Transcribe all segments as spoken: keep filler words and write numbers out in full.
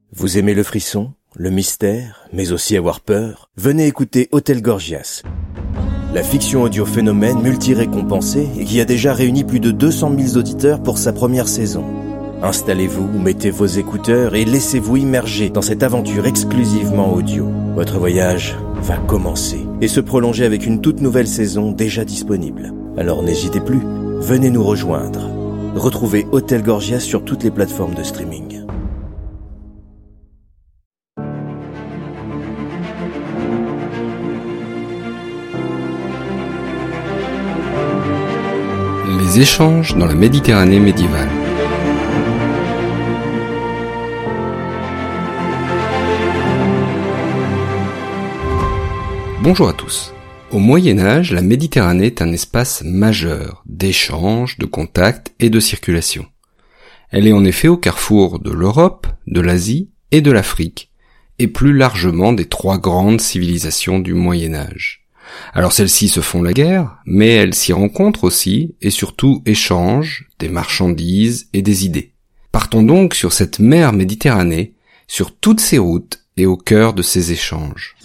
Vous aimez le frisson, le mystère, mais aussi avoir peur? Venez écouter Hôtel Gorgias, la fiction audio phénomène multi-récompensée et qui a déjà réuni plus de deux cent mille auditeurs pour sa première saison. Installez-vous, mettez vos écouteurs et laissez-vous immerger dans cette aventure exclusivement audio. Votre voyage va commencer et se prolonger avec une toute nouvelle saison déjà disponible. Alors n'hésitez plus, venez nous rejoindre. Retrouvez Hôtel Gorgias sur toutes les plateformes de streaming. Les échanges dans la Méditerranée médiévale. Bonjour à tous. Au Moyen-Âge, la Méditerranée est un espace majeur d'échanges, de contacts et de circulation. Elle est en effet au carrefour de l'Europe, de l'Asie et de l'Afrique, et plus largement des trois grandes civilisations du Moyen-Âge. Alors celles-ci se font la guerre, mais elles s'y rencontrent aussi et surtout échangent des marchandises et des idées. Partons donc sur cette mer Méditerranée, sur toutes ses routes et au cœur de ces échanges.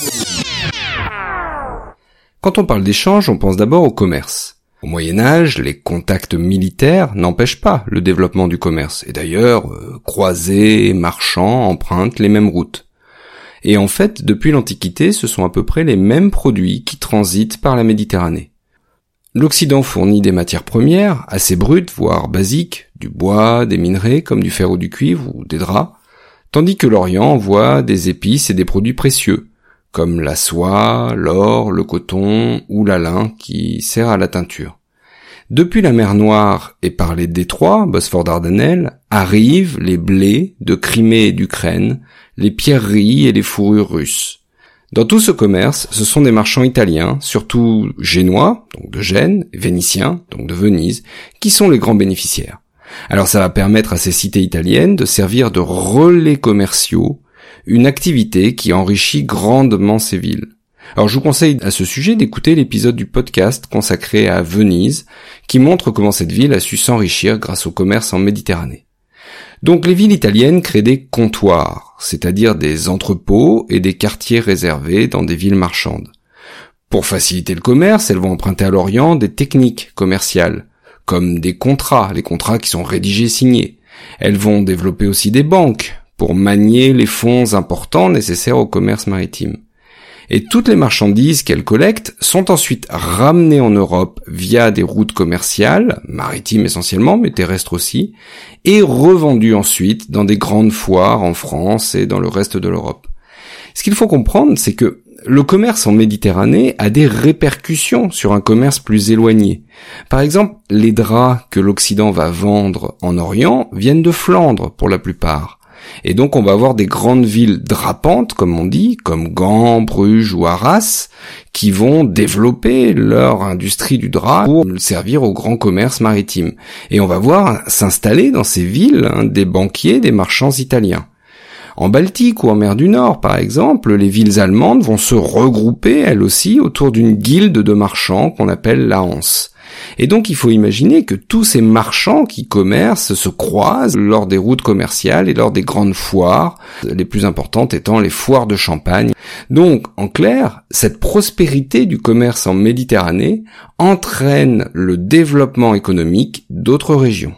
Quand on parle d'échanges, on pense d'abord au commerce. Au Moyen-Âge, les contacts militaires n'empêchent pas le développement du commerce. Et d'ailleurs, euh, croisés et marchands empruntent les mêmes routes. Et en fait, depuis l'Antiquité, ce sont à peu près les mêmes produits qui transitent par la Méditerranée. L'Occident fournit des matières premières, assez brutes, voire basiques, du bois, des minerais, comme du fer ou du cuivre, ou des draps, tandis que l'Orient envoie des épices et des produits précieux, comme la soie, l'or, le coton ou la lin qui sert à la teinture. Depuis la mer Noire et par les détroits, Bosphore Dardanelles, arrivent les blés de Crimée et d'Ukraine, les pierreries et les fourrures russes. Dans tout ce commerce, ce sont des marchands italiens, surtout génois, donc de Gênes, et vénitiens, donc de Venise, qui sont les grands bénéficiaires. Alors ça va permettre à ces cités italiennes de servir de relais commerciaux, une activité qui enrichit grandement ces villes. Alors je vous conseille à ce sujet d'écouter l'épisode du podcast consacré à Venise, qui montre comment cette ville a su s'enrichir grâce au commerce en Méditerranée. Donc les villes italiennes créent des comptoirs, c'est-à-dire des entrepôts et des quartiers réservés dans des villes marchandes. Pour faciliter le commerce, elles vont emprunter à l'Orient des techniques commerciales, comme des contrats, les contrats qui sont rédigés et signés. Elles vont développer aussi des banques pour manier les fonds importants nécessaires au commerce maritime. Et toutes les marchandises qu'elles collectent sont ensuite ramenées en Europe via des routes commerciales, maritimes essentiellement, mais terrestres aussi, et revendues ensuite dans des grandes foires en France et dans le reste de l'Europe. Ce qu'il faut comprendre, c'est que le commerce en Méditerranée a des répercussions sur un commerce plus éloigné. Par exemple, les draps que l'Occident va vendre en Orient viennent de Flandre pour la plupart. Et donc on va avoir des grandes villes drapantes, comme on dit, comme Gand, Bruges ou Arras, qui vont développer leur industrie du drap pour servir au grand commerce maritime. Et on va voir s'installer dans ces villes hein, des banquiers, des marchands italiens. En Baltique ou en mer du Nord, par exemple, les villes allemandes vont se regrouper, elles aussi, autour d'une guilde de marchands qu'on appelle la Hanse. Et donc il faut imaginer que tous ces marchands qui commercent se croisent lors des routes commerciales et lors des grandes foires, les plus importantes étant les foires de Champagne. Donc, en clair, cette prospérité du commerce en Méditerranée entraîne le développement économique d'autres régions.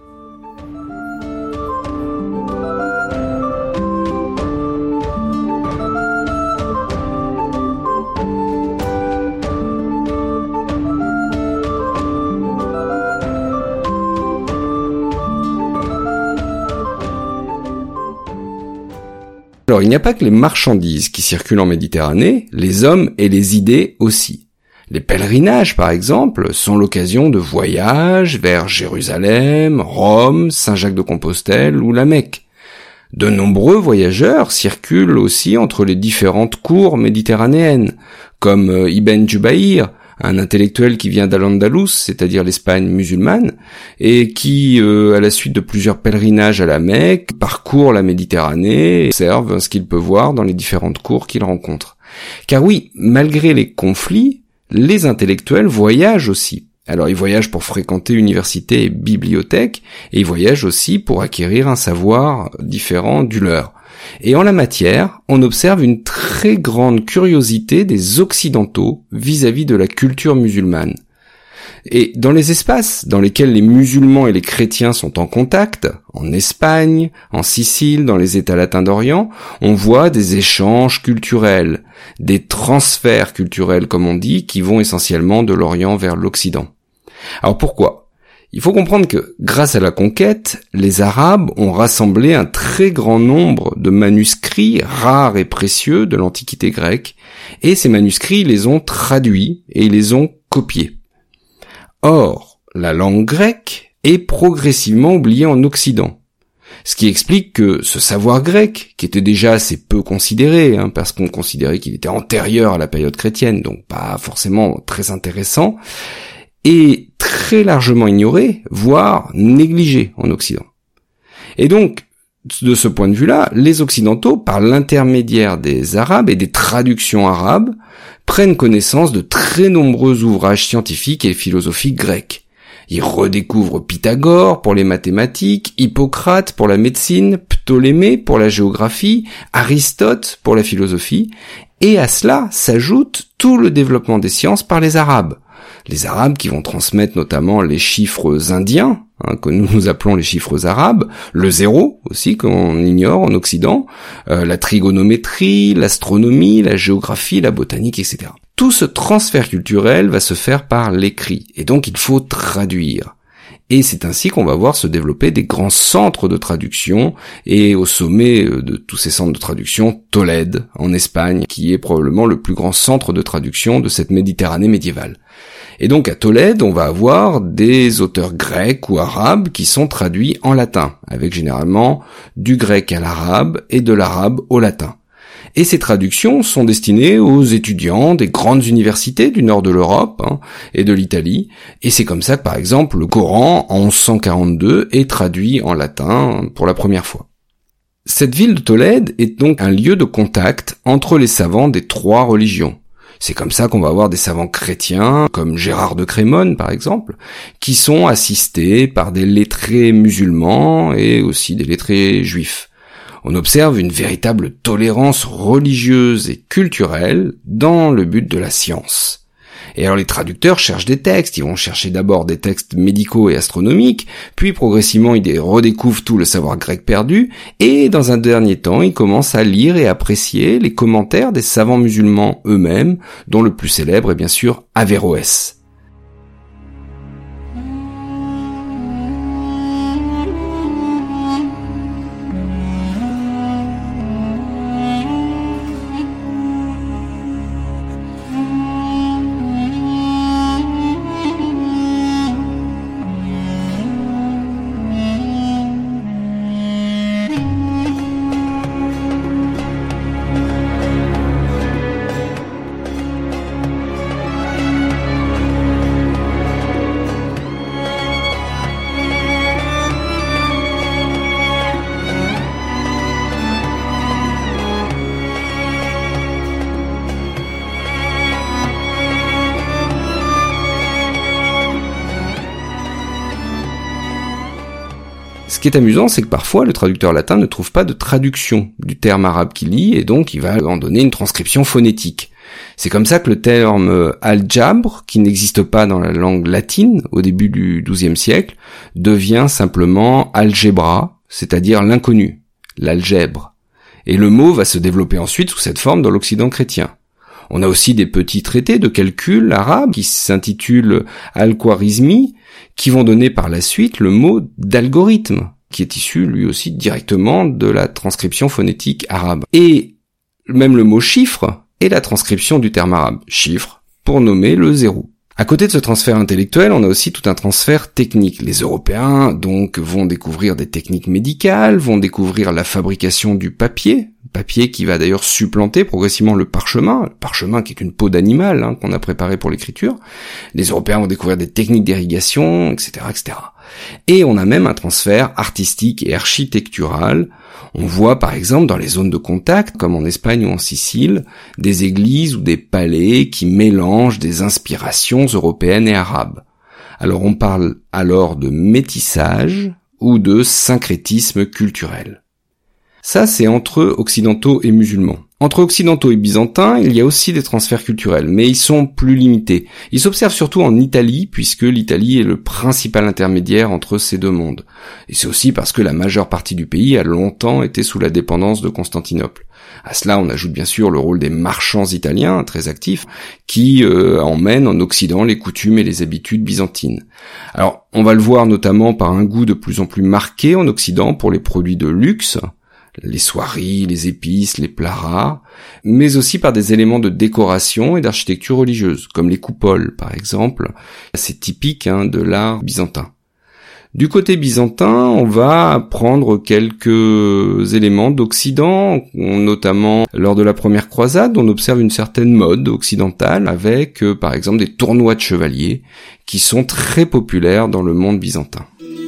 Alors, il n'y a pas que les marchandises qui circulent en Méditerranée, les hommes et les idées aussi. Les pèlerinages, par exemple, sont l'occasion de voyages vers Jérusalem, Rome, Saint-Jacques-de-Compostelle ou la Mecque. De nombreux voyageurs circulent aussi entre les différentes cours méditerranéennes, comme Ibn Jubayr, un intellectuel qui vient d'Al-Andalus, c'est-à-dire l'Espagne musulmane, et qui, euh, à la suite de plusieurs pèlerinages à la Mecque, parcourt la Méditerranée et observe ce qu'il peut voir dans les différentes cours qu'il rencontre. Car oui, malgré les conflits, les intellectuels voyagent aussi, Alors ils voyagent pour fréquenter universités et bibliothèques, et ils voyagent aussi pour acquérir un savoir différent du leur. Et en la matière, on observe une très grande curiosité des Occidentaux vis-à-vis de la culture musulmane. Et dans les espaces dans lesquels les musulmans et les chrétiens sont en contact, en Espagne, en Sicile, dans les États latins d'Orient, on voit des échanges culturels, des transferts culturels comme on dit, qui vont essentiellement de l'Orient vers l'Occident. Alors pourquoi ? Il faut comprendre que, grâce à la conquête, les Arabes ont rassemblé un très grand nombre de manuscrits rares et précieux de l'Antiquité grecque, et ces manuscrits les ont traduits et ils les ont copiés. Or, la langue grecque est progressivement oubliée en Occident. Ce qui explique que ce savoir grec, qui était déjà assez peu considéré, hein, parce qu'on considérait qu'il était antérieur à la période chrétienne, donc pas forcément très intéressant, est très largement ignoré, voire négligé en Occident. Et donc, de ce point de vue-là, les Occidentaux, par l'intermédiaire des Arabes et des traductions arabes, prennent connaissance de très nombreux ouvrages scientifiques et philosophiques grecs. Ils redécouvrent Pythagore pour les mathématiques, Hippocrate pour la médecine, Ptolémée pour la géographie, Aristote pour la philosophie, et à cela s'ajoute tout le développement des sciences par les Arabes. Les Arabes qui vont transmettre notamment les chiffres indiens, hein, que nous nous appelons les chiffres arabes, le zéro aussi qu'on ignore en Occident, euh, la trigonométrie, l'astronomie, la géographie, la botanique, et cetera. Tout ce transfert culturel va se faire par l'écrit, et donc il faut traduire. Et c'est ainsi qu'on va voir se développer des grands centres de traduction, et au sommet de tous ces centres de traduction, Tolède, en Espagne, qui est probablement le plus grand centre de traduction de cette Méditerranée médiévale. Et donc à Tolède, on va avoir des auteurs grecs ou arabes qui sont traduits en latin, avec généralement du grec à l'arabe et de l'arabe au latin. Et ces traductions sont destinées aux étudiants des grandes universités du nord de l'Europe hein, et de l'Italie. Et c'est comme ça que, par exemple, le Coran, en onze cent quarante-deux, est traduit en latin pour la première fois. Cette ville de Tolède est donc un lieu de contact entre les savants des trois religions. C'est comme ça qu'on va avoir des savants chrétiens, comme Gérard de Crémone par exemple, qui sont assistés par des lettrés musulmans et aussi des lettrés juifs. On observe une véritable tolérance religieuse et culturelle dans le but de la science. Et alors les traducteurs cherchent des textes, ils vont chercher d'abord des textes médicaux et astronomiques, puis progressivement ils redécouvrent tout le savoir grec perdu, et dans un dernier temps ils commencent à lire et apprécier les commentaires des savants musulmans eux-mêmes, dont le plus célèbre est bien sûr Averroès. Ce qui est amusant, c'est que parfois le traducteur latin ne trouve pas de traduction du terme arabe qu'il lit, et donc il va en donner une transcription phonétique. C'est comme ça que le terme al-jabr, qui n'existe pas dans la langue latine au début du douzième siècle, devient simplement algebra, c'est-à-dire l'inconnu, l'algèbre. Et le mot va se développer ensuite sous cette forme dans l'Occident chrétien. On a aussi des petits traités de calcul arabes qui s'intitulent Al-Khwarizmi, qui vont donner par la suite le mot d'algorithme, qui est issu lui aussi directement de la transcription phonétique arabe. Et même le mot chiffre est la transcription du terme arabe, chiffre, pour nommer le zéro. À côté de ce transfert intellectuel, on a aussi tout un transfert technique. Les Européens, donc, vont découvrir des techniques médicales, vont découvrir la fabrication du papier, papier qui va d'ailleurs supplanter progressivement le parchemin, le parchemin qui est une peau d'animal hein, qu'on a préparé pour l'écriture. Les Européens vont découvrir des techniques d'irrigation, et cetera, et cetera. Et on a même un transfert artistique et architectural. On voit par exemple dans les zones de contact, comme en Espagne ou en Sicile, des églises ou des palais qui mélangent des inspirations européennes et arabes. Alors on parle alors de métissage ou de syncrétisme culturel. Ça, c'est entre occidentaux et musulmans. Entre occidentaux et byzantins, il y a aussi des transferts culturels, mais ils sont plus limités. Ils s'observent surtout en Italie, puisque l'Italie est le principal intermédiaire entre ces deux mondes. Et c'est aussi parce que la majeure partie du pays a longtemps été sous la dépendance de Constantinople. À cela, on ajoute bien sûr le rôle des marchands italiens, très actifs, qui euh, emmènent en Occident les coutumes et les habitudes byzantines. Alors, on va le voir notamment par un goût de plus en plus marqué en Occident pour les produits de luxe, les soieries, les épices, les plats rares, mais aussi par des éléments de décoration et d'architecture religieuse, comme les coupoles par exemple, c'est typique hein, de l'art byzantin. Du côté byzantin, on va prendre quelques éléments d'Occident, notamment lors de la première croisade, on observe une certaine mode occidentale avec euh, par exemple des tournois de chevaliers qui sont très populaires dans le monde byzantin.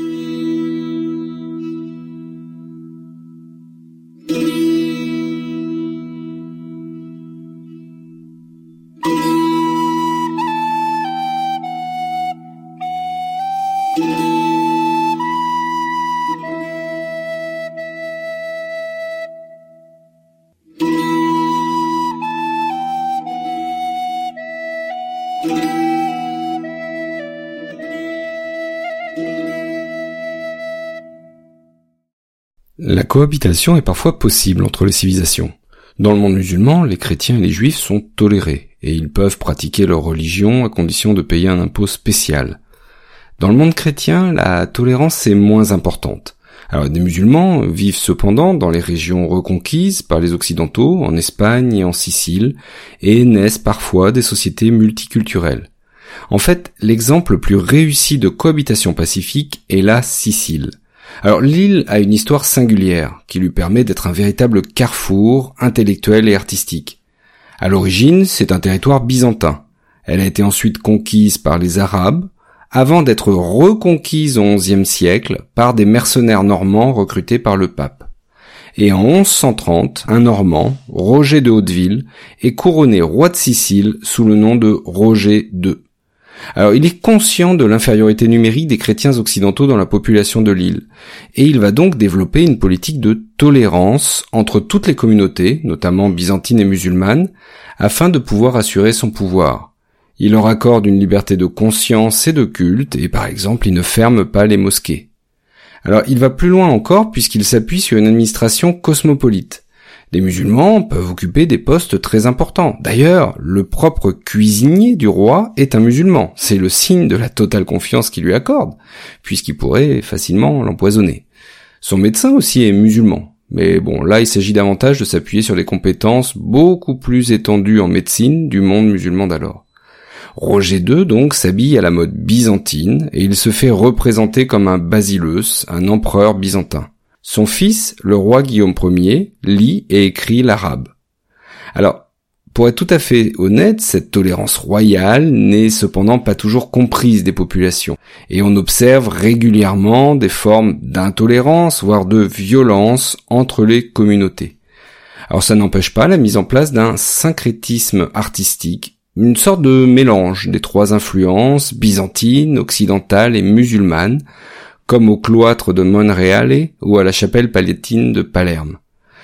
La cohabitation est parfois possible entre les civilisations. Dans le monde musulman, les chrétiens et les juifs sont tolérés, et ils peuvent pratiquer leur religion à condition de payer un impôt spécial. Dans le monde chrétien, la tolérance est moins importante. Alors, des musulmans vivent cependant dans les régions reconquises par les Occidentaux, en Espagne et en Sicile, et naissent parfois des sociétés multiculturelles. En fait, l'exemple le plus réussi de cohabitation pacifique est la Sicile. Alors l'île a une histoire singulière qui lui permet d'être un véritable carrefour intellectuel et artistique. À l'origine, c'est un territoire byzantin. Elle a été ensuite conquise par les Arabes, avant d'être reconquise au onzième siècle par des mercenaires normands recrutés par le pape. Et en onze cent trente, un Normand, Roger de Hauteville, est couronné roi de Sicile sous le nom de Roger deux. Alors, il est conscient de l'infériorité numérique des chrétiens occidentaux dans la population de l'île, et il va donc développer une politique de tolérance entre toutes les communautés, notamment byzantines et musulmanes, afin de pouvoir assurer son pouvoir. Il leur accorde une liberté de conscience et de culte, et par exemple, il ne ferme pas les mosquées. Alors, il va plus loin encore puisqu'il s'appuie sur une administration cosmopolite. Les musulmans peuvent occuper des postes très importants. D'ailleurs, le propre cuisinier du roi est un musulman. C'est le signe de la totale confiance qu'il lui accorde, puisqu'il pourrait facilement l'empoisonner. Son médecin aussi est musulman. Mais bon, là, il s'agit davantage de s'appuyer sur les compétences beaucoup plus étendues en médecine du monde musulman d'alors. Roger deux, donc, s'habille à la mode byzantine, et il se fait représenter comme un basileus, un empereur byzantin. Son fils, le roi Guillaume Ier, lit et écrit l'arabe. Alors, pour être tout à fait honnête, cette tolérance royale n'est cependant pas toujours comprise des populations, et on observe régulièrement des formes d'intolérance, voire de violence entre les communautés. Alors ça n'empêche pas la mise en place d'un syncrétisme artistique, une sorte de mélange des trois influences, byzantines, occidentales et musulmanes, comme au cloître de Monreale ou à la chapelle palatine de Palerme.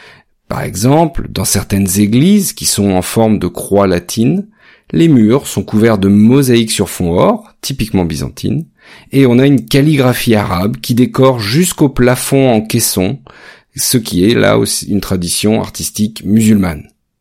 Par exemple, dans certaines églises qui sont en forme de croix latine, les murs sont couverts de mosaïques sur fond or, typiquement byzantine, et on a une calligraphie arabe qui décore jusqu'au plafond en caisson, ce qui est là aussi une tradition artistique musulmane.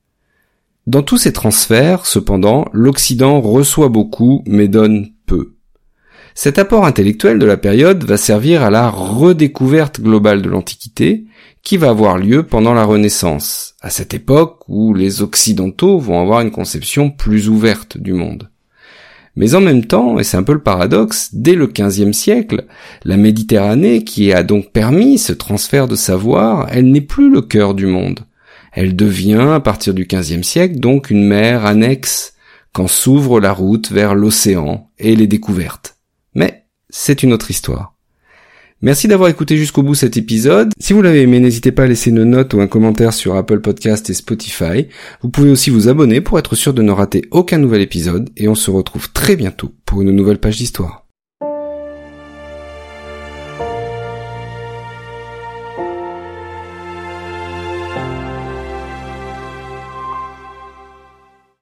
Dans tous ces transferts, cependant, l'Occident reçoit beaucoup mais donne peu. Cet apport intellectuel de la période va servir à la redécouverte globale de l'Antiquité, qui va avoir lieu pendant la Renaissance, à cette époque où les Occidentaux vont avoir une conception plus ouverte du monde. Mais en même temps, et c'est un peu le paradoxe, dès le quinzième siècle, la Méditerranée, qui a donc permis ce transfert de savoir, elle n'est plus le cœur du monde. Elle devient, à partir du quinzième siècle, donc une mer annexe, quand s'ouvre la route vers l'océan et les découvertes. Mais c'est une autre histoire. Merci d'avoir écouté jusqu'au bout cet épisode. Si vous l'avez aimé, n'hésitez pas à laisser une note ou un commentaire sur Apple Podcast et Spotify. Vous pouvez aussi vous abonner pour être sûr de ne rater aucun nouvel épisode et on se retrouve très bientôt pour une nouvelle page d'histoire.